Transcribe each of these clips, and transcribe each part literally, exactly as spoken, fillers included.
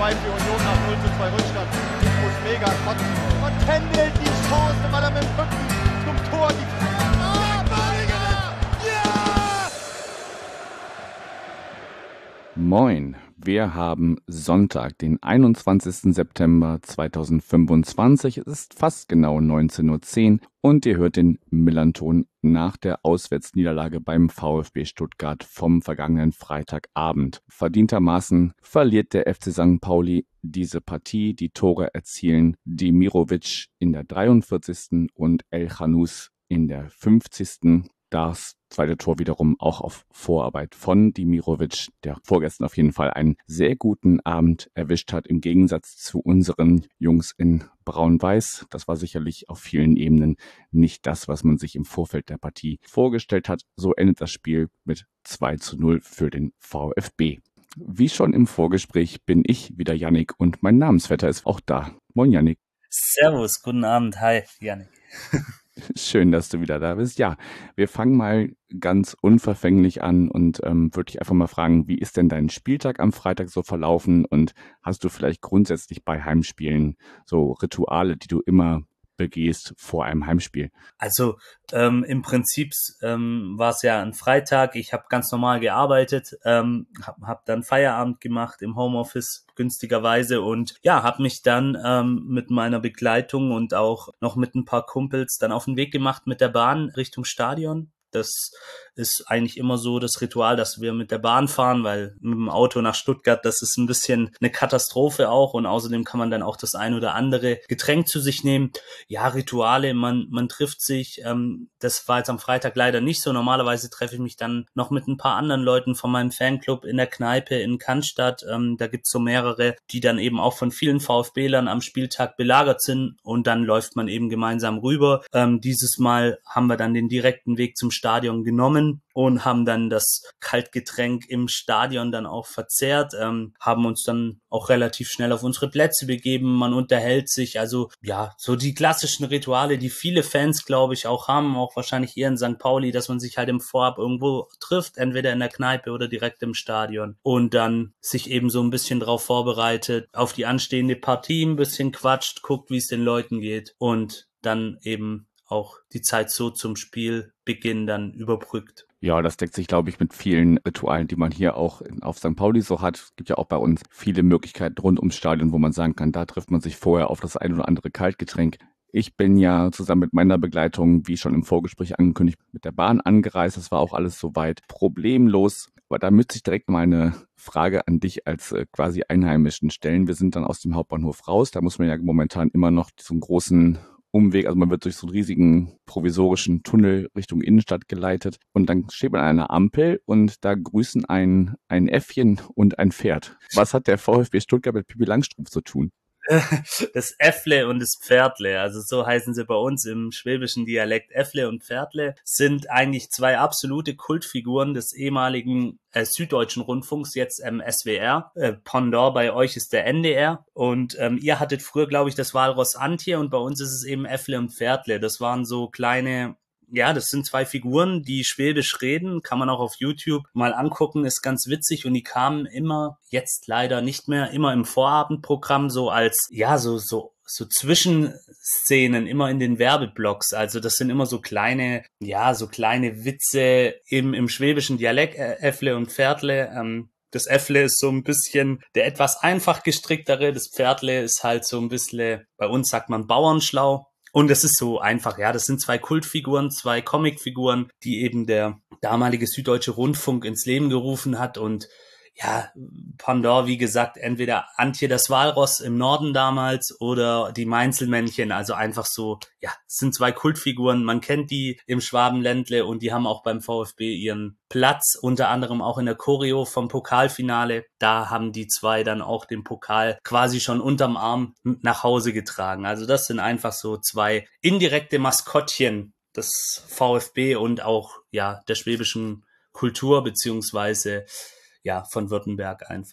zwei für Union nach null zu zwei Rückstand. Muss mega kotzen. Und Kendall die Chance, weil er mit dem Rücken zum Tor die Moin, wir haben Sonntag, den einundzwanzigsten September zweitausendfünfundzwanzig. Es ist fast genau neunzehn Uhr zehn und ihr hört den Millernton nach der Auswärtsniederlage beim VfB Stuttgart vom vergangenen Freitagabend. Verdientermaßen verliert der F C Sankt Pauli diese Partie. Die Tore erzielen Demirovic in der dreiundvierzigsten und El-Khanous in der fünfzigsten Das zweite Tor wiederum auch auf Vorarbeit von Demirovic, der vorgestern auf jeden Fall einen sehr guten Abend erwischt hat, im Gegensatz zu unseren Jungs in Braun-Weiß. Das war sicherlich auf vielen Ebenen nicht das, was man sich im Vorfeld der Partie vorgestellt hat. So endet das Spiel mit zwei zu null für den VfB. Wie schon im Vorgespräch bin ich wieder Yannick und mein Namensvetter ist auch da. Moin Yannick. Servus, guten Abend, hi Yannick. Schön, dass du wieder da bist. Ja, wir fangen mal ganz unverfänglich an und ähm, würde dich einfach mal fragen, wie ist denn dein Spieltag am Freitag so verlaufen und hast du vielleicht grundsätzlich bei Heimspielen so Rituale, die du immer begehst vor einem Heimspiel? Also ähm, im Prinzip ähm, war es ja ein Freitag, ich habe ganz normal gearbeitet, ähm, habe hab dann Feierabend gemacht im Homeoffice günstigerweise und ja, habe mich dann ähm, mit meiner Begleitung und auch noch mit ein paar Kumpels dann auf den Weg gemacht mit der Bahn Richtung Stadion. Das ist eigentlich immer so das Ritual, dass wir mit der Bahn fahren, weil mit dem Auto nach Stuttgart, das ist ein bisschen eine Katastrophe auch und außerdem kann man dann auch das ein oder andere Getränk zu sich nehmen. Ja, Rituale, man man trifft sich, ähm, das war jetzt am Freitag leider nicht so. Normalerweise treffe ich mich dann noch mit ein paar anderen Leuten von meinem Fanclub in der Kneipe in Cannstatt. Ähm, da gibt's so mehrere, die dann eben auch von vielen VfB-Lern am Spieltag belagert sind und dann läuft man eben gemeinsam rüber. Ähm, dieses Mal haben wir dann den direkten Weg zum Stadion genommen und haben dann das Kaltgetränk im Stadion dann auch verzehrt, ähm, haben uns dann auch relativ schnell auf unsere Plätze begeben, man unterhält sich, also ja, so die klassischen Rituale, die viele Fans, glaube ich, auch haben, auch wahrscheinlich hier in Sankt Pauli, dass man sich halt im Vorab irgendwo trifft, entweder in der Kneipe oder direkt im Stadion und dann sich eben so ein bisschen drauf vorbereitet, auf die anstehende Partie ein bisschen quatscht, guckt, wie es den Leuten geht und dann eben auch die Zeit so zum Spielbeginn dann überbrückt. Ja, das deckt sich, glaube ich, mit vielen Ritualen, die man hier auch auf Sankt Pauli so hat. Es gibt ja auch bei uns viele Möglichkeiten rund ums Stadion, wo man sagen kann, da trifft man sich vorher auf das ein oder andere Kaltgetränk. Ich bin ja zusammen mit meiner Begleitung, wie schon im Vorgespräch angekündigt, mit der Bahn angereist. Das war auch alles soweit problemlos. Aber da müsste ich direkt mal eine Frage an dich als äh, quasi Einheimischen stellen. Wir sind dann aus dem Hauptbahnhof raus. Da muss man ja momentan immer noch so einen großen Umweg, also man wird durch so einen riesigen provisorischen Tunnel Richtung Innenstadt geleitet und dann steht man an einer Ampel und da grüßen ein, ein Äffchen und ein Pferd. Was hat der VfB Stuttgart mit Pippi Langstrumpf zu tun? Das Äffle und das Pferdle, also so heißen sie bei uns im schwäbischen Dialekt. Äffle und Pferdle sind eigentlich zwei absolute Kultfiguren des ehemaligen äh, Süddeutschen Rundfunks, jetzt ähm, S W R. Äh, Pendant bei euch ist der N D R und ähm, ihr hattet früher, glaube ich, das Walross Antje und bei uns ist es eben Äffle und Pferdle. Das waren so kleine... Ja, das sind zwei Figuren, die schwäbisch reden, kann man auch auf YouTube mal angucken, ist ganz witzig und die kamen immer, jetzt leider nicht mehr, immer im Vorabendprogramm so als, ja, so, so, so Zwischenszenen, immer in den Werbeblocks, also das sind immer so kleine, ja, so kleine Witze im, im schwäbischen Dialekt, äh, Äffle und Pferdle, ähm, das Äffle ist so ein bisschen der etwas einfach gestricktere, das Pferdle ist halt so ein bisschen, bei uns sagt man Bauernschlau. Und es ist so einfach, ja, das sind zwei Kultfiguren, zwei Comicfiguren, die eben der damalige Süddeutsche Rundfunk ins Leben gerufen hat und ja, Pendant, wie gesagt, entweder Antje das Walross im Norden damals oder die Mainzelmännchen, also einfach so, ja, es sind zwei Kultfiguren, man kennt die im Schwabenländle und die haben auch beim VfB ihren Platz, unter anderem auch in der Choreo vom Pokalfinale, da haben die zwei dann auch den Pokal quasi schon unterm Arm nach Hause getragen, also das sind einfach so zwei indirekte Maskottchen des VfB und auch, ja, der schwäbischen Kultur beziehungsweise ja, von Württemberg einfach.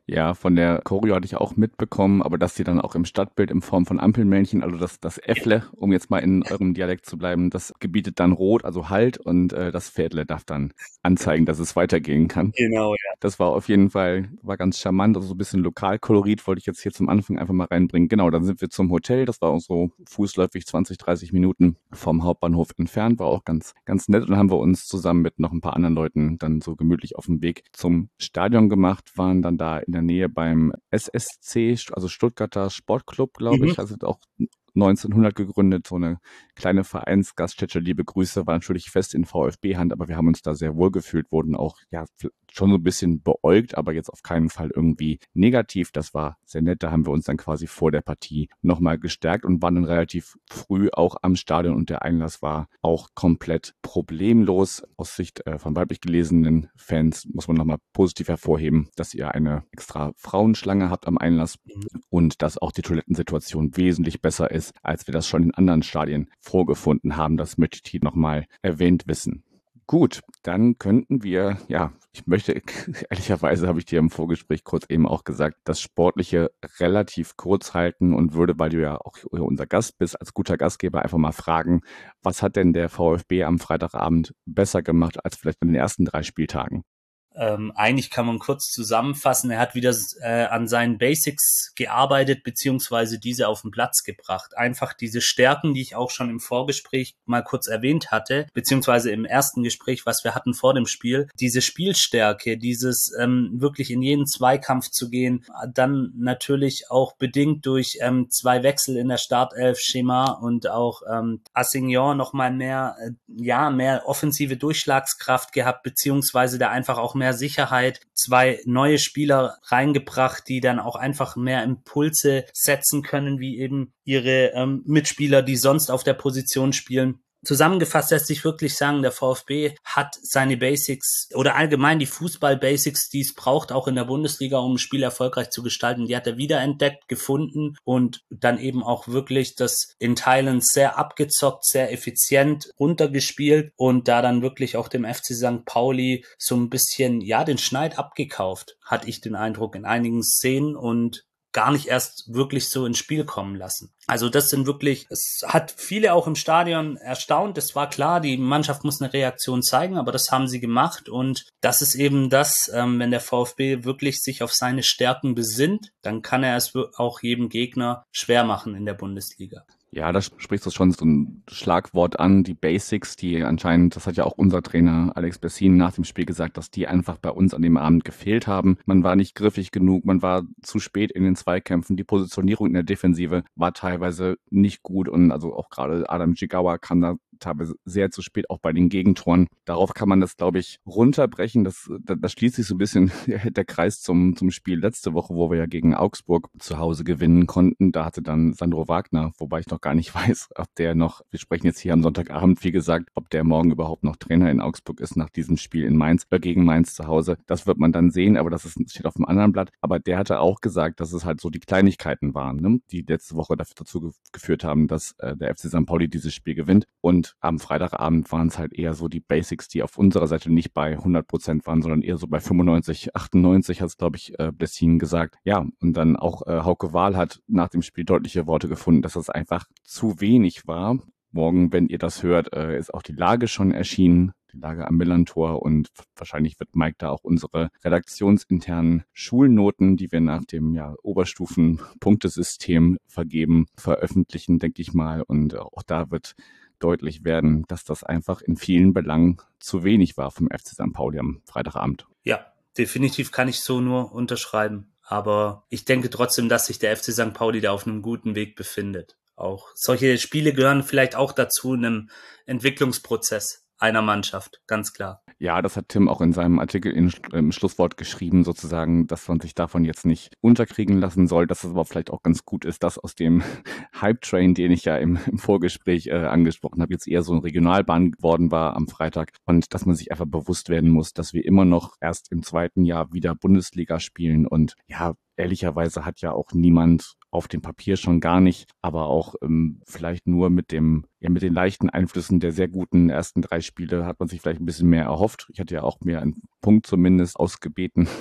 Ja, von der Choreo hatte ich auch mitbekommen, aber dass sie dann auch im Stadtbild in Form von Ampelmännchen, also das, das Äffle, um jetzt mal in eurem Dialekt zu bleiben, das gebietet dann Rot, also Halt, und äh, das Pferdle darf dann anzeigen, dass es weitergehen kann. Genau, ja. Das war auf jeden Fall, war ganz charmant, also so ein bisschen Lokalkolorit wollte ich jetzt hier zum Anfang einfach mal reinbringen. Genau, dann sind wir zum Hotel, das war auch so fußläufig zwanzig, dreißig Minuten vom Hauptbahnhof entfernt, war auch ganz, ganz nett, und dann haben wir uns zusammen mit noch ein paar anderen Leuten dann so gemütlich auf den Weg zum Stadion gemacht, waren dann da in der Nähe beim S S C, also Stuttgarter Sportclub, glaube Mhm. ich, also auch neunzehnhundert gegründet, so eine kleine Vereinsgaststätte. Liebe Grüße, war natürlich fest in VfB-Hand, aber wir haben uns da sehr wohl gefühlt, wurden auch ja schon so ein bisschen beäugt, aber jetzt auf keinen Fall irgendwie negativ. Das war sehr nett. Da haben wir uns dann quasi vor der Partie nochmal gestärkt und waren dann relativ früh auch am Stadion, und der Einlass war auch komplett problemlos. Aus Sicht äh, von weiblich gelesenen Fans muss man nochmal positiv hervorheben, dass ihr eine extra Frauenschlange habt am Einlass und dass auch die Toilettensituation wesentlich besser ist, als wir das schon in anderen Stadien vorgefunden haben. Das möchte ich hier nochmal erwähnt wissen. Gut, dann könnten wir, ja, ich möchte, ehrlicherweise habe ich dir im Vorgespräch kurz eben auch gesagt, das Sportliche relativ kurz halten und würde, weil du ja auch unser Gast bist, als guter Gastgeber einfach mal fragen, was hat denn der VfB am Freitagabend besser gemacht als vielleicht in den ersten drei Spieltagen? Ähm, eigentlich kann man kurz zusammenfassen, er hat wieder äh, an seinen Basics gearbeitet, beziehungsweise diese auf den Platz gebracht. Einfach diese Stärken, die ich auch schon im Vorgespräch mal kurz erwähnt hatte, beziehungsweise im ersten Gespräch, was wir hatten vor dem Spiel, diese Spielstärke, dieses ähm, wirklich in jeden Zweikampf zu gehen, dann natürlich auch bedingt durch ähm, zwei Wechsel in der Startelf, Schema und auch ähm, Assignon nochmal mehr, äh, ja, mehr offensive Durchschlagskraft gehabt, beziehungsweise da einfach auch mehr Sicherheit, zwei neue Spieler reingebracht, die dann auch einfach mehr Impulse setzen können, wie eben ihre ähm, Mitspieler, die sonst auf der Position spielen. Zusammengefasst lässt sich wirklich sagen, der VfB hat seine Basics oder allgemein die Fußball-Basics, die es braucht, auch in der Bundesliga, um ein Spiel erfolgreich zu gestalten. Die hat er wiederentdeckt, gefunden und dann eben auch wirklich das in Teilen sehr abgezockt, sehr effizient runtergespielt und da dann wirklich auch dem F C Sankt Pauli so ein bisschen, ja, den Schneid abgekauft, hatte ich den Eindruck in einigen Szenen und gar nicht erst wirklich so ins Spiel kommen lassen. Also das sind wirklich, es hat viele auch im Stadion erstaunt. Es war klar, die Mannschaft muss eine Reaktion zeigen, aber das haben sie gemacht und das ist eben das, ähm, wenn der VfB wirklich sich auf seine Stärken besinnt, dann kann er es auch jedem Gegner schwer machen in der Bundesliga. Ja, da sprichst du schon so ein Schlagwort an, die Basics, die anscheinend, das hat ja auch unser Trainer Alex Bessin nach dem Spiel gesagt, dass die einfach bei uns an dem Abend gefehlt haben. Man war nicht griffig genug, man war zu spät in den Zweikämpfen, die Positionierung in der Defensive war teilweise nicht gut und also auch gerade Adam Jigawa kam da teilweise sehr zu spät, auch bei den Gegentoren. Darauf kann man das, glaube ich, runterbrechen. Das, da, da schließt sich so ein bisschen der Kreis zum, zum Spiel letzte Woche, wo wir ja gegen Augsburg zu Hause gewinnen konnten. Da hatte dann Sandro Wagner, wobei ich noch gar nicht weiß, ob der noch, wir sprechen jetzt hier am Sonntagabend, wie gesagt, ob der morgen überhaupt noch Trainer in Augsburg ist nach diesem Spiel in Mainz oder gegen Mainz zu Hause. Das wird man dann sehen, aber das ist, steht auf dem anderen Blatt. Aber der hatte auch gesagt, dass es halt so die Kleinigkeiten waren, ne, die letzte Woche dafür dazu geführt haben, dass äh, der F C Sankt Pauli dieses Spiel gewinnt. Und am Freitagabend waren es halt eher so die Basics, die auf unserer Seite nicht bei hundert Prozent waren, sondern eher so bei fünfundneunzig, achtundneunzig, hat es, glaube ich, äh, Bessin gesagt. Ja, und dann auch äh, Hauke Wahl hat nach dem Spiel deutliche Worte gefunden, dass das einfach zu wenig war. Morgen, wenn ihr das hört, äh, ist auch die Lage schon erschienen, die Lage am Millantor, und wahrscheinlich wird Mike da auch unsere redaktionsinternen Schulnoten, die wir nach dem ja, Oberstufen-Punktesystem vergeben, veröffentlichen, denke ich mal. Und auch da wird deutlich werden, dass das einfach in vielen Belangen zu wenig war vom F C Sankt Pauli am Freitagabend. Ja, definitiv kann ich so nur unterschreiben. Aber ich denke trotzdem, dass sich der F C Sankt Pauli da auf einem guten Weg befindet. Auch solche Spiele gehören vielleicht auch dazu, einem Entwicklungsprozess einer Mannschaft, ganz klar. Ja, das hat Tim auch in seinem Artikel in, im Schlusswort geschrieben, sozusagen, dass man sich davon jetzt nicht unterkriegen lassen soll, dass es aber vielleicht auch ganz gut ist, dass aus dem Hype-Train, den ich ja im, im Vorgespräch äh, angesprochen habe, jetzt eher so ein Regionalbahn geworden war am Freitag, und dass man sich einfach bewusst werden muss, dass wir immer noch erst im zweiten Jahr wieder Bundesliga spielen, und ja, ehrlicherweise hat ja auch niemand auf dem Papier schon gar nicht, aber auch ähm, vielleicht nur mit dem, ja, mit den leichten Einflüssen der sehr guten ersten drei Spiele hat man sich vielleicht ein bisschen mehr erhofft. Ich hatte ja auch mir einen Punkt zumindest ausgebeten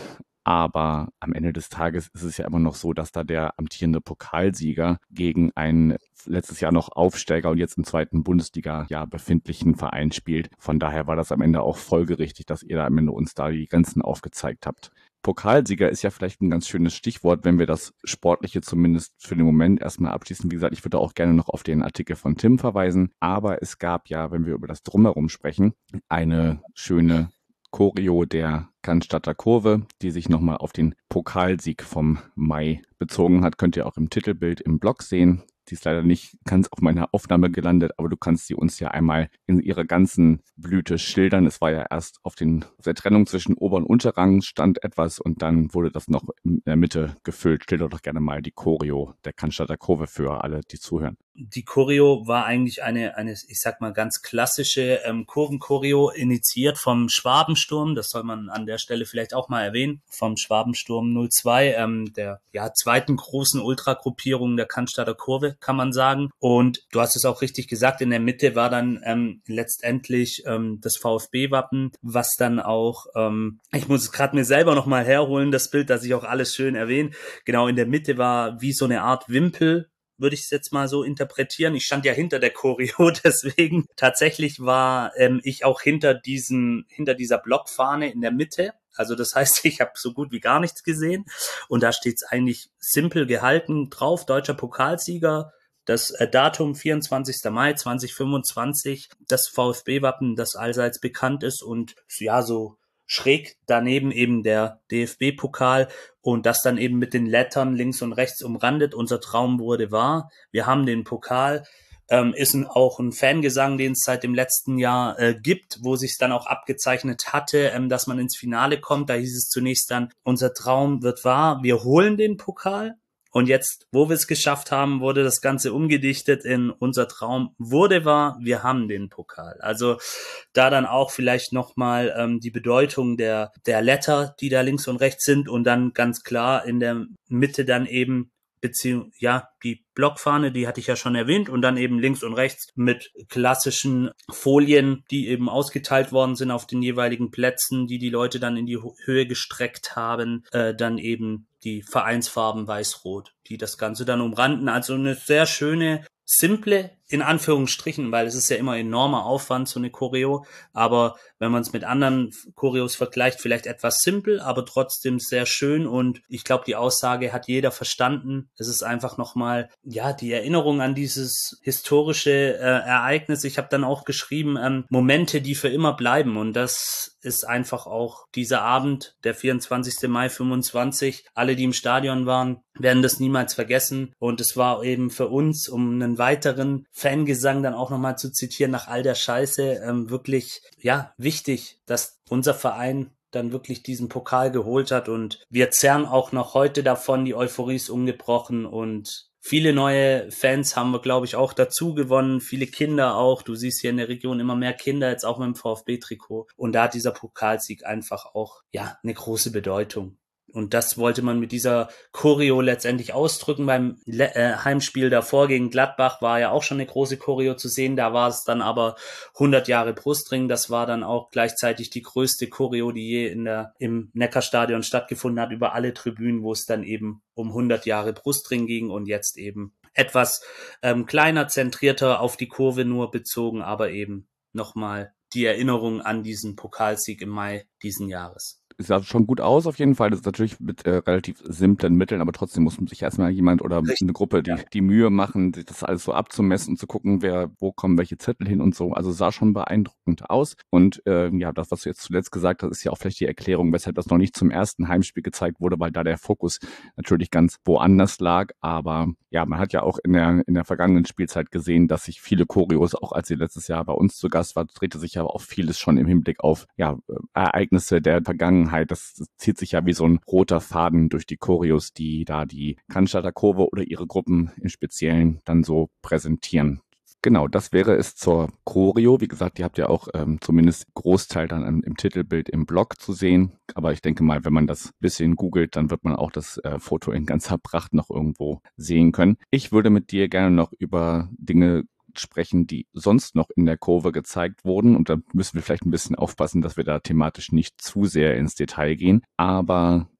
Aber am Ende des Tages ist es ja immer noch so, dass da der amtierende Pokalsieger gegen einen letztes Jahr noch Aufsteiger und jetzt im zweiten Bundesliga-Jahr befindlichen Verein spielt. Von daher war das am Ende auch folgerichtig, dass ihr da am Ende uns da die Grenzen aufgezeigt habt. Pokalsieger ist ja vielleicht ein ganz schönes Stichwort, wenn wir das Sportliche zumindest für den Moment erstmal abschließen. Wie gesagt, ich würde auch gerne noch auf den Artikel von Tim verweisen, aber es gab ja, wenn wir über das Drumherum sprechen, eine schöne Choreo der Cannstatter Kurve, die sich nochmal auf den Pokalsieg vom Mai bezogen hat. Könnt ihr auch im Titelbild im Blog sehen. Die ist leider nicht ganz auf meiner Aufnahme gelandet, aber du kannst sie uns ja einmal in ihrer ganzen Blüte schildern. Es war ja erst auf, den, auf der Trennung zwischen Ober- und Unterrang stand etwas und dann wurde das noch in der Mitte gefüllt. Schilder doch gerne mal die Choreo der Cannstatter Kurve für alle, die zuhören. Die Choreo war eigentlich eine, eine, ich sag mal, ganz klassische ähm, Kurvenchoreo, initiiert vom Schwabensturm. Das soll man an der Stelle vielleicht auch mal erwähnen. Vom Schwabensturm null zwei, ähm, der ja zweiten großen Ultragruppierung der Cannstatter Kurve, kann man sagen. Und du hast es auch richtig gesagt, in der Mitte war dann ähm, letztendlich ähm, das VfB-Wappen, was dann auch, ähm, ich muss es gerade mir selber nochmal herholen, das Bild, dass ich auch alles schön erwähne. Genau, in der Mitte war wie so eine Art Wimpel, würde ich es jetzt mal so interpretieren. Ich stand ja hinter der Choreo, deswegen tatsächlich war ähm, ich auch hinter diesen, hinter dieser Blockfahne in der Mitte. Also das heißt, ich habe so gut wie gar nichts gesehen. Und da steht es eigentlich simpel gehalten drauf, deutscher Pokalsieger, das äh, Datum vierundzwanzigster Mai zweitausendfünfundzwanzig, das VfB-Wappen, das allseits bekannt ist und ja, so schräg daneben eben der D F B-Pokal und das dann eben mit den Lettern links und rechts umrandet. Unser Traum wurde wahr. Wir haben den Pokal. Ähm, ist ein, auch ein Fangesang, den es seit dem letzten Jahr äh, gibt, wo sich dann auch abgezeichnet hatte, ähm, dass man ins Finale kommt. Da hieß es zunächst dann, unser Traum wird wahr. Wir holen den Pokal. Und jetzt, wo wir es geschafft haben, wurde das Ganze umgedichtet in unser Traum wurde wahr, wir haben den Pokal. Also da dann auch vielleicht nochmal ähm, die Bedeutung der der Letter, die da links und rechts sind und dann ganz klar in der Mitte dann eben Beziehung, ja, die Blockfahne, die hatte ich ja schon erwähnt und dann eben links und rechts mit klassischen Folien, die eben ausgeteilt worden sind auf den jeweiligen Plätzen, die die Leute dann in die Höhe gestreckt haben, äh, dann eben die Vereinsfarben weiß-rot, die das Ganze dann umranden. Also eine sehr schöne, simple, in Anführungsstrichen, weil es ist ja immer enormer Aufwand, so eine Choreo, aber wenn man es mit anderen Choreos vergleicht, vielleicht etwas simpel, aber trotzdem sehr schön und ich glaube, die Aussage hat jeder verstanden. Es ist einfach nochmal, ja, die Erinnerung an dieses historische äh, Ereignis. Ich habe dann auch geschrieben, ähm, Momente, die für immer bleiben und das ist einfach auch dieser Abend, der vierundzwanzigster Mai fünfundzwanzig. Alle, die im Stadion waren, werden das niemals vergessen und es war eben für uns, um einen weiteren Fangesang dann auch nochmal zu zitieren, nach all der Scheiße, ähm, wirklich, ja, wichtig, dass unser Verein dann wirklich diesen Pokal geholt hat und wir zerren auch noch heute davon, die Euphorie ist ungebrochen und viele neue Fans haben wir, glaube ich, auch dazu gewonnen, viele Kinder auch, du siehst hier in der Region immer mehr Kinder, jetzt auch mit dem VfB-Trikot und da hat dieser Pokalsieg einfach auch, ja, eine große Bedeutung. Und das wollte man mit dieser Choreo letztendlich ausdrücken. Beim Le- äh, Heimspiel davor gegen Gladbach war ja auch schon eine große Choreo zu sehen. Da war es dann aber hundert Jahre Brustring. Das war dann auch gleichzeitig die größte Choreo, die je in der, im Neckarstadion stattgefunden hat, über alle Tribünen, wo es dann eben um hundert Jahre Brustring ging und jetzt eben etwas ähm, kleiner, zentrierter auf die Kurve nur bezogen, aber eben nochmal die Erinnerung an diesen Pokalsieg im Mai diesen Jahres. Es sah schon gut aus auf jeden Fall. Das ist natürlich mit äh, relativ simplen Mitteln, aber trotzdem muss man sich erstmal jemand oder Richtig, eine Gruppe die, ja. die Mühe machen, sich das alles so abzumessen und zu gucken, wer, wo kommen welche Zettel hin und so. Also sah schon beeindruckend aus. Und äh, ja, das, was du jetzt zuletzt gesagt hast, ist ja auch vielleicht die Erklärung, weshalb das noch nicht zum ersten Heimspiel gezeigt wurde, weil da der Fokus natürlich ganz woanders lag. Aber ja, man hat ja auch in der in der vergangenen Spielzeit gesehen, dass sich viele Choreos, auch als sie letztes Jahr bei uns zu Gast war, drehte sich ja auch vieles schon im Hinblick auf ja Ereignisse der Vergangenheit. Das, das zieht sich ja wie so ein roter Faden durch die Choreos, die da die Cannstatter Kurve oder ihre Gruppen im Speziellen dann so präsentieren. Genau, das wäre es zur Choreo. Wie gesagt, die habt ihr auch ähm, zumindest Großteil dann im, im Titelbild im Blog zu sehen. Aber ich denke mal, wenn man das bisschen googelt, dann wird man auch das äh, Foto in ganzer Pracht noch irgendwo sehen können. Ich würde mit dir gerne noch über Dinge sprechen, die sonst noch in der Kurve gezeigt wurden. Und da müssen wir vielleicht ein bisschen aufpassen, dass wir da thematisch nicht zu sehr ins Detail gehen. Aber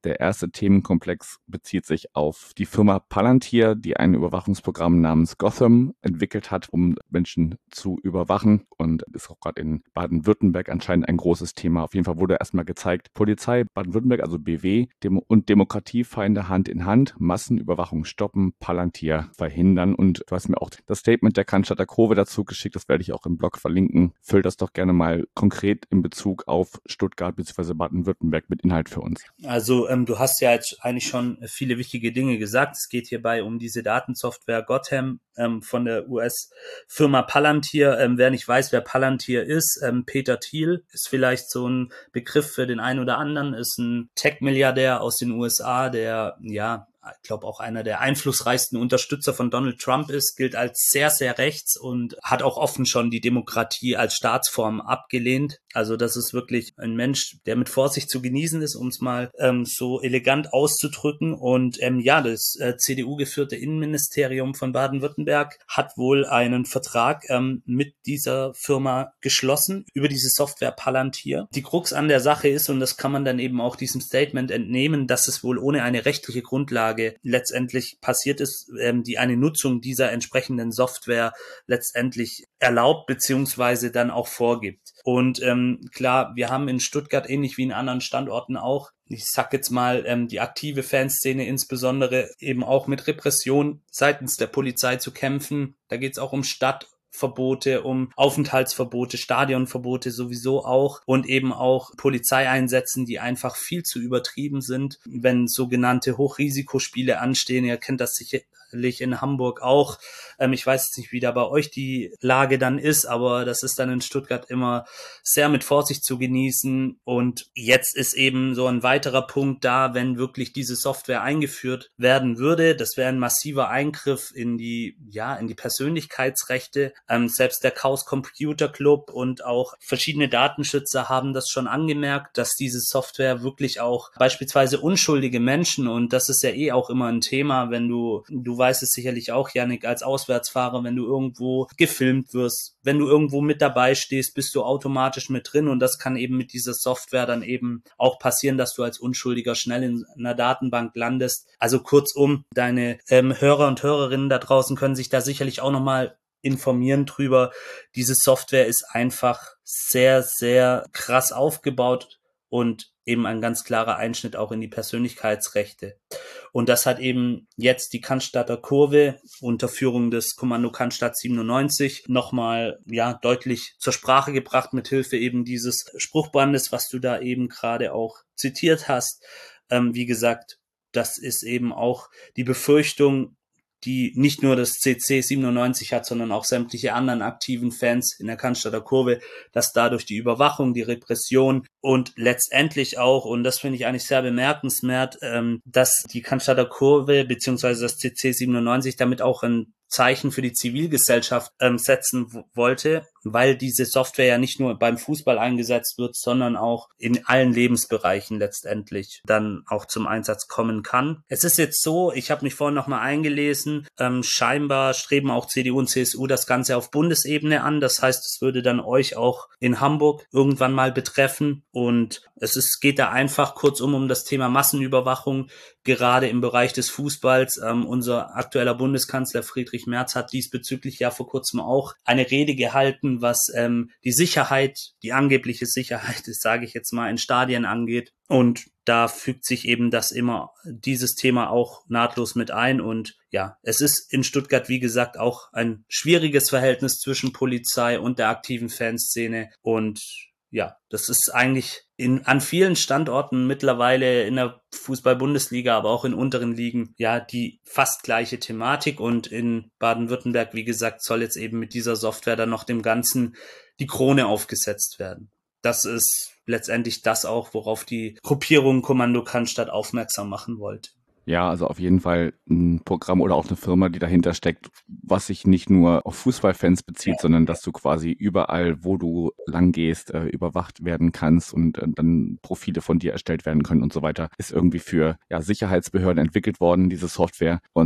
Der erste Themenkomplex bezieht sich auf die Firma Palantir, die ein Überwachungsprogramm namens Gotham entwickelt hat, um Menschen zu überwachen, und ist auch gerade in Baden-Württemberg anscheinend ein großes Thema. Auf jeden Fall wurde erstmal gezeigt, Polizei Baden-Württemberg, also B W, Demo- und Demokratiefeinde Hand in Hand, Massenüberwachung stoppen, Palantir verhindern. Und du hast mir auch das Statement der Cannstatter Kurve dazu geschickt, das werde ich auch im Blog verlinken. Füll das doch gerne mal konkret in Bezug auf Stuttgart bzw. Baden-Württemberg mit Inhalt für uns. Also ähm, du hast ja jetzt eigentlich schon viele wichtige Dinge gesagt. Es geht hierbei um diese Datensoftware Gotham ähm, von der U S-Firma Palantir. Ähm, wer nicht weiß, wer Palantir ist, ähm, Peter Thiel ist vielleicht so ein Begriff für den einen oder anderen, ist ein Tech-Milliardär aus den U S A, der ja ich glaube auch einer der einflussreichsten Unterstützer von Donald Trump ist, gilt als sehr, sehr rechts und hat auch offen schon die Demokratie als Staatsform abgelehnt. Also das ist wirklich ein Mensch, der mit Vorsicht zu genießen ist, um es mal ähm, so elegant auszudrücken. Und ähm, ja, das äh, C D U-geführte Innenministerium von Baden-Württemberg hat wohl einen Vertrag ähm, mit dieser Firma geschlossen über diese Software Palantir. Die Krux an der Sache ist, und das kann man dann eben auch diesem Statement entnehmen, dass es wohl ohne eine rechtliche Grundlage letztendlich passiert ist, ähm, die eine Nutzung dieser entsprechenden Software letztendlich erlaubt beziehungsweise dann auch vorgibt. Und ähm, klar, wir haben in Stuttgart ähnlich wie in anderen Standorten auch, ich sag jetzt mal, ähm, die aktive Fanszene insbesondere eben auch mit Repression seitens der Polizei zu kämpfen. Da geht es auch um Stadt Verbote, um Aufenthaltsverbote, Stadionverbote sowieso auch und eben auch Polizeieinsätzen, die einfach viel zu übertrieben sind, wenn sogenannte Hochrisikospiele anstehen. Ihr kennt das sicherlich in Hamburg auch. Ähm, ich weiß jetzt nicht, wie da bei euch die Lage dann ist, aber das ist dann in Stuttgart immer sehr mit Vorsicht zu genießen. Und jetzt ist eben so ein weiterer Punkt da, wenn wirklich diese Software eingeführt werden würde. Das wäre ein massiver Eingriff in die, ja, in die Persönlichkeitsrechte. Ähm, selbst der Chaos Computer Club und auch verschiedene Datenschützer haben das schon angemerkt, dass diese Software wirklich auch beispielsweise unschuldige Menschen, und das ist ja eh auch immer ein Thema, wenn du, du weißt es sicherlich auch, Yannick, als Auswärtsfahrer, wenn du irgendwo gefilmt wirst, wenn du irgendwo mit dabei stehst, bist du automatisch mit drin, und das kann eben mit dieser Software dann eben auch passieren, dass du als Unschuldiger schnell in einer Datenbank landest. Also kurzum, deine ähm, Hörer und Hörerinnen da draußen können sich da sicherlich auch nochmal informieren drüber. Diese Software ist einfach sehr, sehr krass aufgebaut und eben ein ganz klarer Einschnitt auch in die Persönlichkeitsrechte. Und das hat eben jetzt die Cannstatter Kurve unter Führung des Kommando Cannstatt siebenundneunzig nochmal ja deutlich zur Sprache gebracht, mit Hilfe eben dieses Spruchbandes, was du da eben gerade auch zitiert hast. Ähm, wie gesagt, das ist eben auch die Befürchtung, die nicht nur das C C siebenundneunzig hat, sondern auch sämtliche anderen aktiven Fans in der Cannstatter Kurve, dass dadurch die Überwachung, die Repression und letztendlich auch, und das finde ich eigentlich sehr bemerkenswert, ähm, dass die Cannstatter Kurve beziehungsweise das C C siebenundneunzig damit auch ein Zeichen für die Zivilgesellschaft ähm, setzen w- wollte, weil diese Software ja nicht nur beim Fußball eingesetzt wird, sondern auch in allen Lebensbereichen letztendlich dann auch zum Einsatz kommen kann. Es ist jetzt so, ich habe mich vorhin nochmal eingelesen, ähm, scheinbar streben auch C D U und C S U das Ganze auf Bundesebene an. Das heißt, es würde dann euch auch in Hamburg irgendwann mal betreffen, und es ist, geht da einfach kurzum um das Thema Massenüberwachung, gerade im Bereich des Fußballs. Ähm, unser aktueller Bundeskanzler Friedrich Merz hat diesbezüglich ja vor kurzem auch eine Rede gehalten, was ähm, die Sicherheit, die angebliche Sicherheit, das sage ich jetzt mal, in Stadien angeht. Und da fügt sich eben das immer, dieses Thema auch nahtlos mit ein. Und ja, es ist in Stuttgart, wie gesagt, auch ein schwieriges Verhältnis zwischen Polizei und der aktiven Fanszene. Und ja, das ist eigentlich in, an vielen Standorten mittlerweile in der Fußball-Bundesliga, aber auch in unteren Ligen, ja, die fast gleiche Thematik. Und in Baden-Württemberg, wie gesagt, soll jetzt eben mit dieser Software dann noch dem Ganzen die Krone aufgesetzt werden. Das ist letztendlich das auch, worauf die Gruppierung Kommando Cannstatt aufmerksam machen wollte. Ja, also auf jeden Fall ein Programm oder auch eine Firma, die dahinter steckt, was sich nicht nur auf Fußballfans bezieht, sondern dass du quasi überall, wo du lang gehst, äh, überwacht werden kannst und äh, dann Profile von dir erstellt werden können und so weiter, ist irgendwie für ja, Sicherheitsbehörden entwickelt worden, diese Software. Und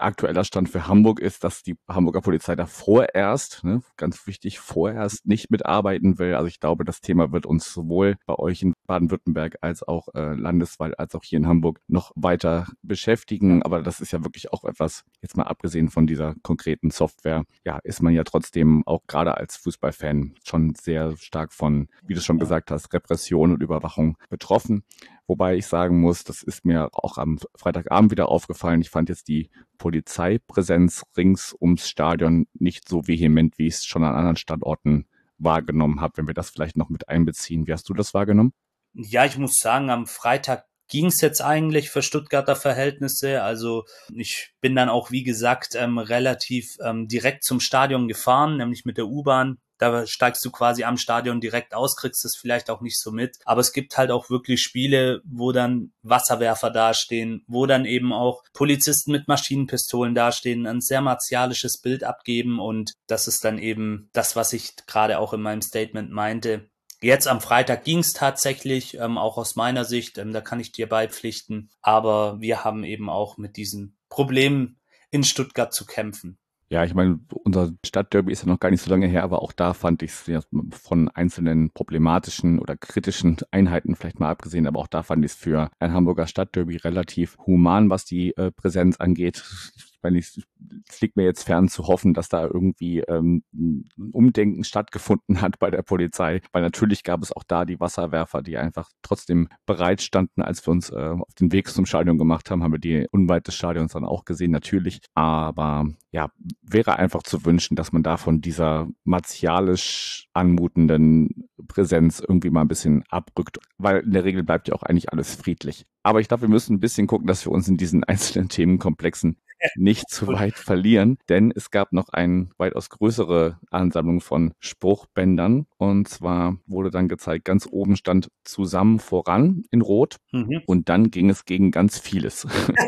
aktueller Stand für Hamburg ist, dass die Hamburger Polizei da vorerst, ne, ganz wichtig, vorerst nicht mitarbeiten will. Also ich glaube, das Thema wird uns sowohl bei euch in Baden-Württemberg als auch äh, landesweit, als auch hier in Hamburg noch weiter beschäftigen. Aber das ist ja wirklich auch etwas, jetzt mal abgesehen von dieser konkreten Software, ja, ist man ja trotzdem auch gerade als Fußballfan schon sehr stark von, wie du schon gesagt hast, Repression und Überwachung betroffen. Wobei ich sagen muss, das ist mir auch am Freitagabend wieder aufgefallen. Ich fand jetzt die Polizeipräsenz rings ums Stadion nicht so vehement, wie ich es schon an anderen Standorten wahrgenommen habe. Wenn wir das vielleicht noch mit einbeziehen. Wie hast du das wahrgenommen? Ja, ich muss sagen, am Freitag ging es jetzt eigentlich für Stuttgarter Verhältnisse. Also ich bin dann auch, wie gesagt, ähm, relativ ähm, direkt zum Stadion gefahren, nämlich mit der U-Bahn. Da steigst du quasi am Stadion direkt aus, kriegst es vielleicht auch nicht so mit. Aber es gibt halt auch wirklich Spiele, wo dann Wasserwerfer dastehen, wo dann eben auch Polizisten mit Maschinenpistolen dastehen, ein sehr martialisches Bild abgeben. Und das ist dann eben das, was ich gerade auch in meinem Statement meinte. Jetzt am Freitag ging es tatsächlich, ähm, auch aus meiner Sicht, ähm, da kann ich dir beipflichten. Aber wir haben eben auch mit diesen Problemen in Stuttgart zu kämpfen. Ja, ich meine, unser Stadtderby ist ja noch gar nicht so lange her, aber auch da fand ich es ja von einzelnen problematischen oder kritischen Einheiten vielleicht mal abgesehen, aber auch da fand ich es für ein Hamburger Stadtderby relativ human, was die äh, Präsenz angeht. Ich meine, es liegt mir jetzt fern zu hoffen, dass da irgendwie ähm, ein Umdenken stattgefunden hat bei der Polizei, weil natürlich gab es auch da die Wasserwerfer, die einfach trotzdem bereit standen, als wir uns äh, auf den Weg zum Stadion gemacht haben, haben wir die unweit des Stadions dann auch gesehen, natürlich, aber ja, wäre einfach zu wünschen, dass man da von dieser martialisch anmutenden Präsenz irgendwie mal ein bisschen abrückt, weil in der Regel bleibt ja auch eigentlich alles friedlich. Aber ich glaube, wir müssen ein bisschen gucken, dass wir uns in diesen einzelnen Themenkomplexen nicht zu weit verlieren, denn es gab noch eine weitaus größere Ansammlung von Spruchbändern und zwar wurde dann gezeigt, ganz oben stand zusammen voran in Rot mhm. und dann ging es gegen ganz vieles.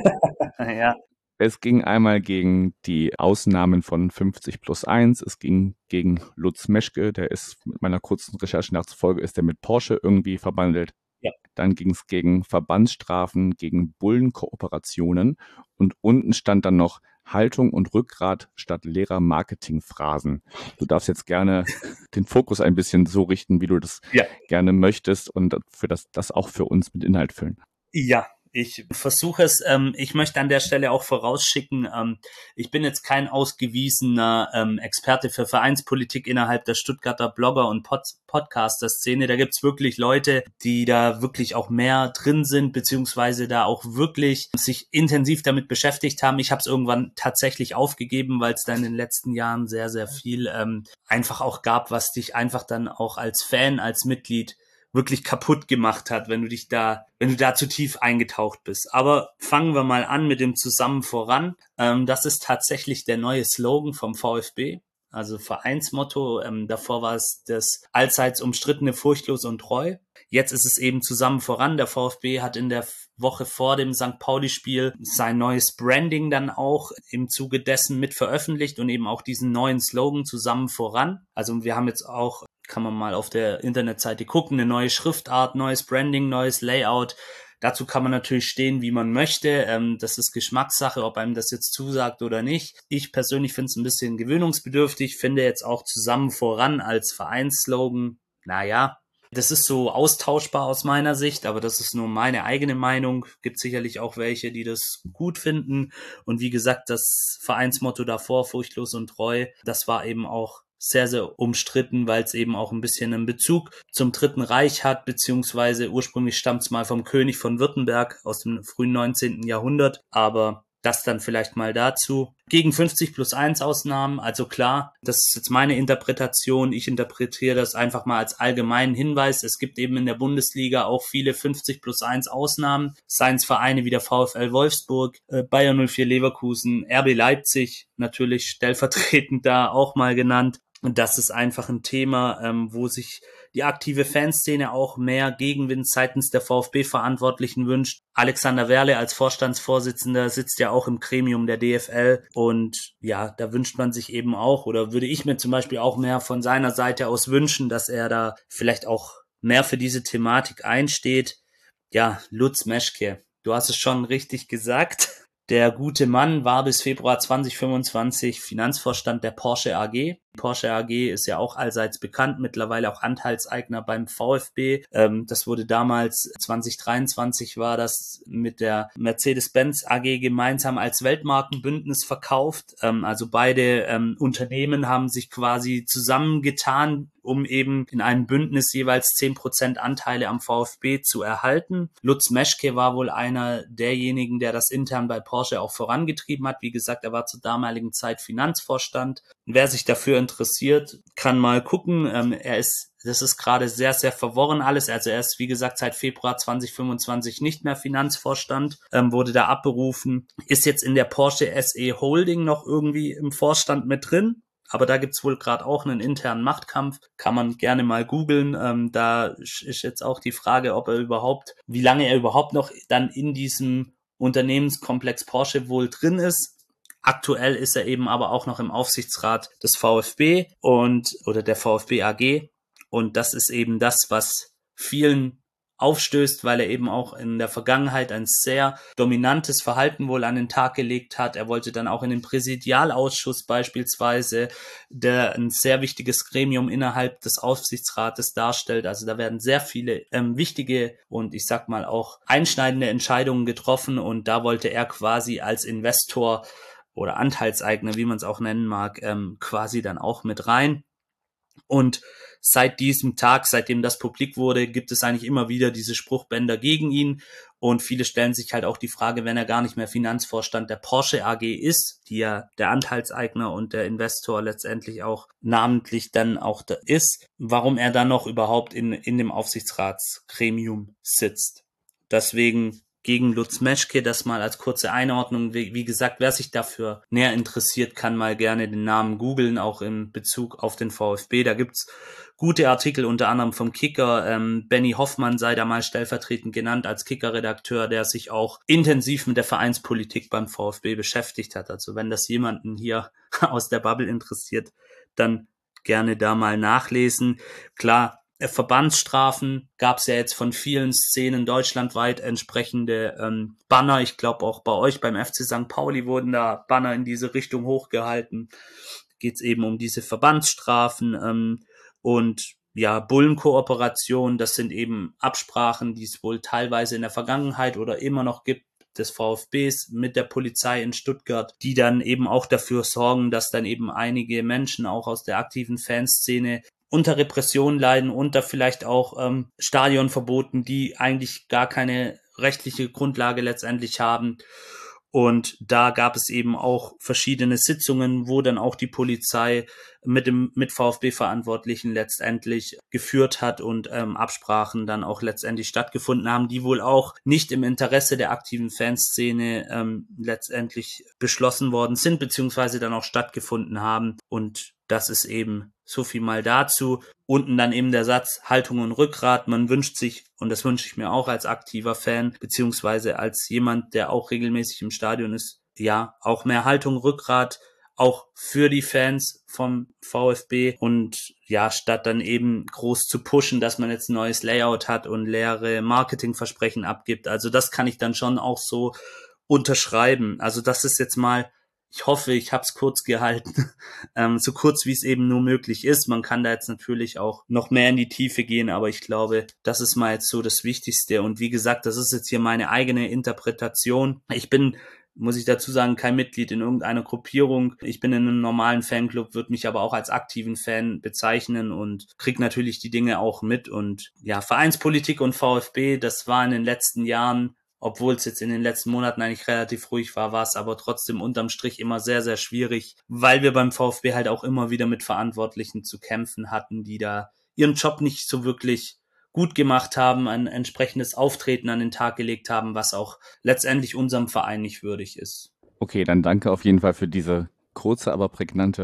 Ja. Es ging einmal gegen die Ausnahmen von fünfzig plus eins, es ging gegen Lutz Meschke, der ist mit meiner kurzen Recherche nachzufolge, ist der mit Porsche irgendwie verbandelt. Ja. Dann ging es gegen Verbandsstrafen, gegen Bullenkooperationen und unten stand dann noch Haltung und Rückgrat statt leerer Marketingphrasen. Du darfst jetzt gerne den Fokus ein bisschen so richten, wie du das ja. gerne möchtest und für das, das auch für uns mit Inhalt füllen. Ja. Ich versuche es, ähm, ich möchte an der Stelle auch vorausschicken, ähm, ich bin jetzt kein ausgewiesener ähm, Experte für Vereinspolitik innerhalb der Stuttgarter Blogger- und Pod- Podcaster-Szene. Da gibt's wirklich Leute, die da wirklich auch mehr drin sind, beziehungsweise da auch wirklich sich intensiv damit beschäftigt haben. Ich habe es irgendwann tatsächlich aufgegeben, weil es da in den letzten Jahren sehr, sehr viel ähm, einfach auch gab, was dich einfach dann auch als Fan, als Mitglied wirklich kaputt gemacht hat, wenn du dich da, wenn du da zu tief eingetaucht bist. Aber fangen wir mal an mit dem Zusammen voran. Ähm, das ist tatsächlich der neue Slogan vom VfB, also Vereinsmotto. Ähm, davor war es das allseits umstrittene Furchtlos und treu. Jetzt ist es eben Zusammen voran. Der VfB hat in der Woche vor dem Sankt Pauli-Spiel sein neues Branding dann auch im Zuge dessen mit veröffentlicht und eben auch diesen neuen Slogan Zusammen voran. Also wir haben jetzt auch, kann man mal auf der Internetseite gucken, eine neue Schriftart, neues Branding, neues Layout. Dazu kann man natürlich stehen, wie man möchte. Ähm, das ist Geschmackssache, ob einem das jetzt zusagt oder nicht. Ich persönlich finde es ein bisschen gewöhnungsbedürftig, finde jetzt auch Zusammen voran als Vereinsslogan, naja, das ist so austauschbar aus meiner Sicht, aber das ist nur meine eigene Meinung. Gibt sicherlich auch welche, die das gut finden. Und wie gesagt, das Vereinsmotto davor, furchtlos und treu, das war eben auch sehr, sehr umstritten, weil es eben auch ein bisschen einen Bezug zum Dritten Reich hat, beziehungsweise ursprünglich stammt es mal vom König von Württemberg aus dem frühen neunzehnten Jahrhundert, aber das dann vielleicht mal dazu. Gegen fünfzig plus eins Ausnahmen, also klar, das ist jetzt meine Interpretation, ich interpretiere das einfach mal als allgemeinen Hinweis. Es gibt eben in der Bundesliga auch viele fünfzig plus eins Ausnahmen, seien es Vereine wie der VfL Wolfsburg, Bayer null vier Leverkusen, R B Leipzig, natürlich stellvertretend da auch mal genannt. Und das ist einfach ein Thema, ähm, wo sich die aktive Fanszene auch mehr Gegenwind seitens der VfB-Verantwortlichen wünscht. Alexander Werle als Vorstandsvorsitzender sitzt ja auch im Gremium der D F L und ja, da wünscht man sich eben auch, oder würde ich mir zum Beispiel auch mehr von seiner Seite aus wünschen, dass er da vielleicht auch mehr für diese Thematik einsteht. Ja, Lutz Meschke, du hast es schon richtig gesagt. Der gute Mann war bis Februar zwanzig fünfundzwanzig Finanzvorstand der Porsche A G. Die Porsche A G ist ja auch allseits bekannt, mittlerweile auch Anteilseigner beim VfB. Ähm, das wurde damals, zwanzig dreiundzwanzig war das mit der Mercedes-Benz A G gemeinsam als Weltmarkenbündnis verkauft. Ähm, also beide ähm, Unternehmen haben sich quasi zusammengetan, um eben in einem Bündnis jeweils zehn Prozent Anteile am VfB zu erhalten. Lutz Meschke war wohl einer derjenigen, der das intern bei Porsche auch vorangetrieben hat. Wie gesagt, er war zur damaligen Zeit Finanzvorstand. Wer sich dafür interessiert, kann mal gucken. Ähm, er ist Das ist gerade sehr, sehr verworren alles. Also er ist, wie gesagt, seit Februar zwanzig fünfundzwanzig nicht mehr Finanzvorstand, ähm, wurde da abberufen, ist jetzt in der Porsche S E Holding noch irgendwie im Vorstand mit drin. Aber da gibt's wohl gerade auch einen internen Machtkampf. Kann man gerne mal googeln. Ähm, da ist jetzt auch die Frage, ob er überhaupt, wie lange er überhaupt noch dann in diesem Unternehmenskomplex Porsche wohl drin ist. Aktuell ist er eben aber auch noch im Aufsichtsrat des VfB und oder der VfB A G. Und das ist eben das, was vielen aufstößt, weil er eben auch in der Vergangenheit ein sehr dominantes Verhalten wohl an den Tag gelegt hat. Er wollte dann auch in den Präsidialausschuss beispielsweise, der ein sehr wichtiges Gremium innerhalb des Aufsichtsrates darstellt. Also da werden sehr viele ähm, wichtige und ich sag mal auch einschneidende Entscheidungen getroffen und da wollte er quasi als Investor oder Anteilseigner, wie man es auch nennen mag, ähm, quasi dann auch mit rein. Und seit diesem Tag, seitdem das publik wurde, gibt es eigentlich immer wieder diese Spruchbänder gegen ihn. Und viele stellen sich halt auch die Frage, wenn er gar nicht mehr Finanzvorstand der Porsche A G ist, die ja der Anteilseigner und der Investor letztendlich auch namentlich dann auch da ist, warum er dann noch überhaupt in, in dem Aufsichtsratsgremium sitzt. Deswegen gegen Lutz Meschke, das mal als kurze Einordnung. Wie, wie gesagt, wer sich dafür näher interessiert, kann mal gerne den Namen googeln, auch in Bezug auf den VfB. Da gibt's gute Artikel, unter anderem vom Kicker. Ähm, Benny Hoffmann sei da mal stellvertretend genannt als Kicker-Redakteur, der sich auch intensiv mit der Vereinspolitik beim VfB beschäftigt hat. Also wenn das jemanden hier aus der Bubble interessiert, dann gerne da mal nachlesen. Klar, Verbandsstrafen gab es ja jetzt von vielen Szenen deutschlandweit entsprechende ähm, Banner. Ich glaube auch bei euch beim F C Sankt Pauli wurden da Banner in diese Richtung hochgehalten. Geht es eben um diese Verbandsstrafen ähm, und ja, Bullenkooperation. Das sind eben Absprachen, die es wohl teilweise in der Vergangenheit oder immer noch gibt des VfBs mit der Polizei in Stuttgart, die dann eben auch dafür sorgen, dass dann eben einige Menschen auch aus der aktiven Fanszene unter Repression leiden, unter vielleicht auch ähm, Stadionverboten, die eigentlich gar keine rechtliche Grundlage letztendlich haben. Und da gab es eben auch verschiedene Sitzungen, wo dann auch die Polizei mit dem mit VfB-Verantwortlichen letztendlich geführt hat und ähm, Absprachen dann auch letztendlich stattgefunden haben, die wohl auch nicht im Interesse der aktiven Fanszene ähm, letztendlich beschlossen worden sind, beziehungsweise dann auch stattgefunden haben. Und das ist eben so viel mal dazu. Unten dann eben der Satz Haltung und Rückgrat. Man wünscht sich, und das wünsche ich mir auch als aktiver Fan, beziehungsweise als jemand, der auch regelmäßig im Stadion ist, ja, auch mehr Haltung, Rückgrat, auch für die Fans vom VfB und ja, statt dann eben groß zu pushen, dass man jetzt ein neues Layout hat und leere Marketingversprechen abgibt. Also das kann ich dann schon auch so unterschreiben. Also das ist jetzt mal, ich hoffe, ich habe es kurz gehalten, ähm, so kurz wie es eben nur möglich ist. Man kann da jetzt natürlich auch noch mehr in die Tiefe gehen, aber ich glaube, das ist mal jetzt so das Wichtigste. Und wie gesagt, das ist jetzt hier meine eigene Interpretation. Ich bin, muss ich dazu sagen, kein Mitglied in irgendeiner Gruppierung. Ich bin in einem normalen Fanclub, würde mich aber auch als aktiven Fan bezeichnen und kriege natürlich die Dinge auch mit. Und ja, Vereinspolitik und VfB, das war in den letzten Jahren, obwohl es jetzt in den letzten Monaten eigentlich relativ ruhig war, war es aber trotzdem unterm Strich immer sehr, sehr schwierig, weil wir beim VfB halt auch immer wieder mit Verantwortlichen zu kämpfen hatten, die da ihren Job nicht so wirklich gut gemacht haben, ein entsprechendes Auftreten an den Tag gelegt haben, was auch letztendlich unserem Verein nicht würdig ist. Okay, dann danke auf jeden Fall für diese kurze, aber prägnante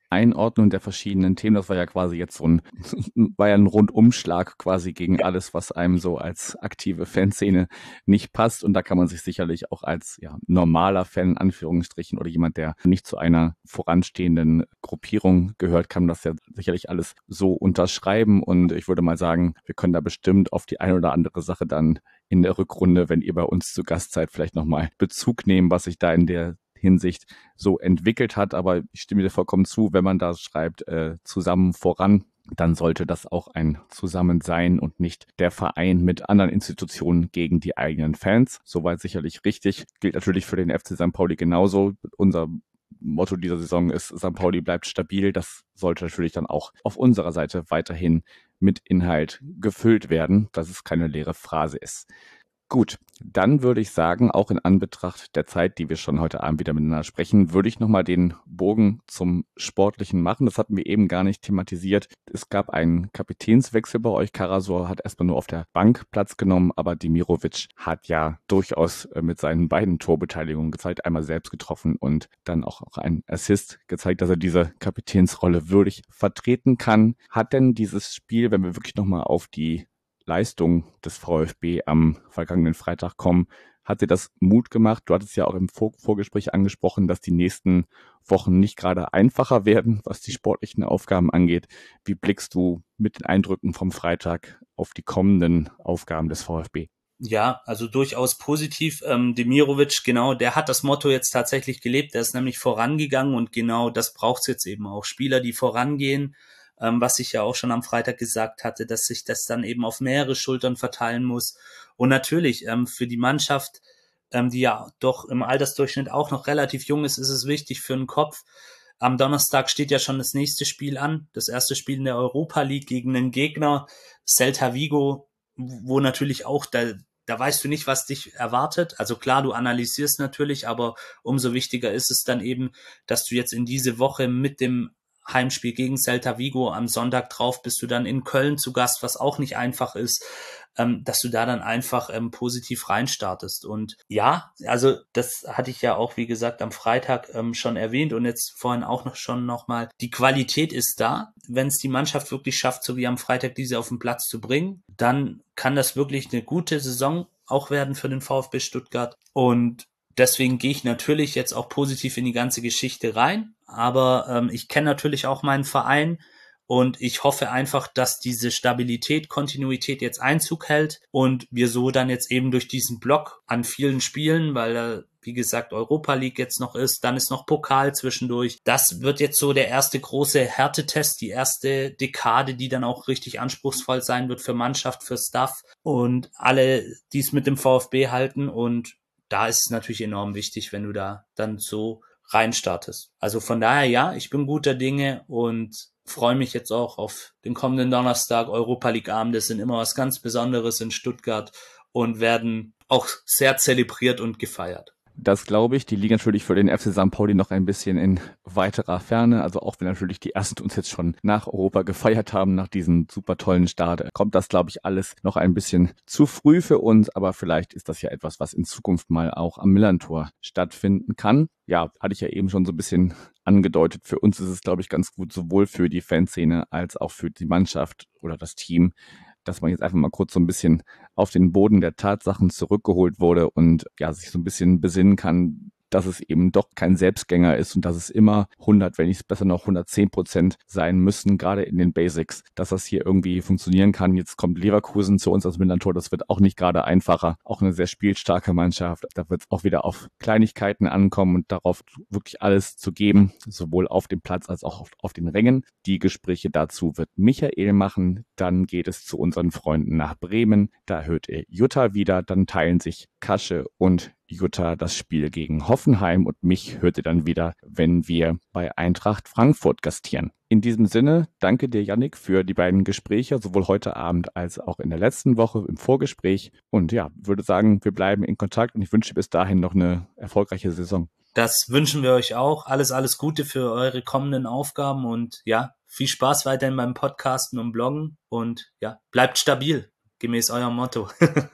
Einordnung der verschiedenen Themen. Das war ja quasi jetzt so ein, war ja ein Rundumschlag quasi gegen alles, was einem so als aktive Fanszene nicht passt. Und da kann man sich sicherlich auch als ja, normaler Fan, in Anführungsstrichen, oder jemand, der nicht zu einer voranstehenden Gruppierung gehört, kann das ja sicherlich alles so unterschreiben. Und ich würde mal sagen, wir können da bestimmt auf die eine oder andere Sache dann in der Rückrunde, wenn ihr bei uns zu Gast seid, vielleicht nochmal Bezug nehmen, was sich da in der Hinsicht so entwickelt hat. Aber ich stimme dir vollkommen zu, wenn man da schreibt, äh, zusammen voran, dann sollte das auch ein Zusammen sein und nicht der Verein mit anderen Institutionen gegen die eigenen Fans. Soweit sicherlich richtig. Gilt natürlich für den F C Sankt Pauli genauso. Unser Motto dieser Saison ist, Sankt Pauli bleibt stabil. Das sollte natürlich dann auch auf unserer Seite weiterhin mit Inhalt gefüllt werden, dass es keine leere Phrase ist. Gut, dann würde ich sagen, auch in Anbetracht der Zeit, die wir schon heute Abend wieder miteinander sprechen, würde ich nochmal den Bogen zum Sportlichen machen. Das hatten wir eben gar nicht thematisiert. Es gab einen Kapitänswechsel bei euch. Karasor hat erstmal nur auf der Bank Platz genommen, aber Demirovic hat ja durchaus mit seinen beiden Torbeteiligungen gezeigt, einmal selbst getroffen und dann auch einen Assist gezeigt, dass er diese Kapitänsrolle würdig vertreten kann. Hat denn dieses Spiel, wenn wir wirklich nochmal auf die Leistung des VfB am vergangenen Freitag kommen, hat dir das Mut gemacht? Du hattest ja auch im Vor- Vorgespräch angesprochen, dass die nächsten Wochen nicht gerade einfacher werden, was die sportlichen Aufgaben angeht. Wie blickst du mit den Eindrücken vom Freitag auf die kommenden Aufgaben des VfB? Ja, also durchaus positiv. Ähm, Demirovic, genau, der hat das Motto jetzt tatsächlich gelebt. Der ist nämlich vorangegangen und genau das braucht es jetzt eben auch. Spieler, die vorangehen, ähm, was ich ja auch schon am Freitag gesagt hatte, dass sich das dann eben auf mehrere Schultern verteilen muss. Und natürlich ähm, für die Mannschaft, ähm, die ja doch im Altersdurchschnitt auch noch relativ jung ist, ist es wichtig für den Kopf. Am Donnerstag steht ja schon das nächste Spiel an, das erste Spiel in der Europa League gegen einen Gegner, Celta Vigo, wo natürlich auch, da, da weißt du nicht, was dich erwartet. Also klar, du analysierst natürlich, aber umso wichtiger ist es dann eben, dass du jetzt in diese Woche mit dem Heimspiel gegen Celta Vigo am Sonntag drauf bist du dann in Köln zu Gast, was auch nicht einfach ist, ähm, dass du da dann einfach ähm, positiv reinstartest. Und ja, also das hatte ich ja auch, wie gesagt, am Freitag ähm, schon erwähnt und jetzt vorhin auch noch schon nochmal. Die Qualität ist da. Wenn es die Mannschaft wirklich schafft, so wie am Freitag diese auf den Platz zu bringen, dann kann das wirklich eine gute Saison auch werden für den VfB Stuttgart. Und deswegen gehe ich natürlich jetzt auch positiv in die ganze Geschichte rein. Aber ähm, ich kenne natürlich auch meinen Verein und ich hoffe einfach, dass diese Stabilität, Kontinuität jetzt Einzug hält und wir so dann jetzt eben durch diesen Block an vielen Spielen, weil da, wie gesagt, Europa League jetzt noch ist, dann ist noch Pokal zwischendurch. Das wird jetzt so der erste große Härtetest, die erste Dekade, die dann auch richtig anspruchsvoll sein wird für Mannschaft, für Staff und alle, die es mit dem VfB halten. Und da ist es natürlich enorm wichtig, wenn du da dann so reinstartest. Also von daher, ja, ich bin guter Dinge und freue mich jetzt auch auf den kommenden Donnerstag. Europa League Abend, das sind immer was ganz Besonderes in Stuttgart und werden auch sehr zelebriert und gefeiert. Das glaube ich. Die liegen natürlich für den F C Sankt Pauli noch ein bisschen in weiterer Ferne. Also auch wenn natürlich die ersten uns jetzt schon nach Europa gefeiert haben, nach diesem super tollen Start, kommt das, glaube ich, alles noch ein bisschen zu früh für uns. Aber vielleicht ist das ja etwas, was in Zukunft mal auch am Millerntor stattfinden kann. Ja, hatte ich ja eben schon so ein bisschen angedeutet. Für uns ist es, glaube ich, ganz gut, sowohl für die Fanszene als auch für die Mannschaft oder das Team, dass man jetzt einfach mal kurz so ein bisschen auf den Boden der Tatsachen zurückgeholt wurde und ja sich so ein bisschen besinnen kann, dass es eben doch kein Selbstgänger ist und dass es immer hundert, wenn nicht besser noch hundertzehn Prozent sein müssen, gerade in den Basics, dass das hier irgendwie funktionieren kann. Jetzt kommt Leverkusen zu uns als Millerntor, das wird auch nicht gerade einfacher, auch eine sehr spielstarke Mannschaft. Da wird es auch wieder auf Kleinigkeiten ankommen und darauf wirklich alles zu geben, sowohl auf dem Platz als auch auf, auf den Rängen. Die Gespräche dazu wird Michael machen, dann geht es zu unseren Freunden nach Bremen, da hört ihr Jutta wieder, dann teilen sich Kasche und Jutta das Spiel gegen Hoffenheim und mich hört ihr dann wieder, wenn wir bei Eintracht Frankfurt gastieren. In diesem Sinne, danke dir, Yannick, für die beiden Gespräche, sowohl heute Abend als auch in der letzten Woche im Vorgespräch. Und ja, würde sagen, wir bleiben in Kontakt und ich wünsche bis dahin noch eine erfolgreiche Saison. Das wünschen wir euch auch. Alles, alles Gute für eure kommenden Aufgaben und ja, viel Spaß weiterhin beim Podcasten und Bloggen und ja, bleibt stabil, gemäß eurem Motto.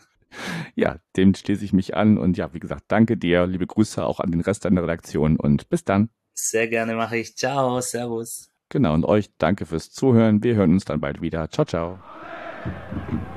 Ja, dem schließe ich mich an und ja, wie gesagt, danke dir, liebe Grüße auch an den Rest deiner Redaktion und bis dann. Sehr gerne mache ich. Ciao, servus. Genau, und euch danke fürs Zuhören. Wir hören uns dann bald wieder. Ciao, ciao.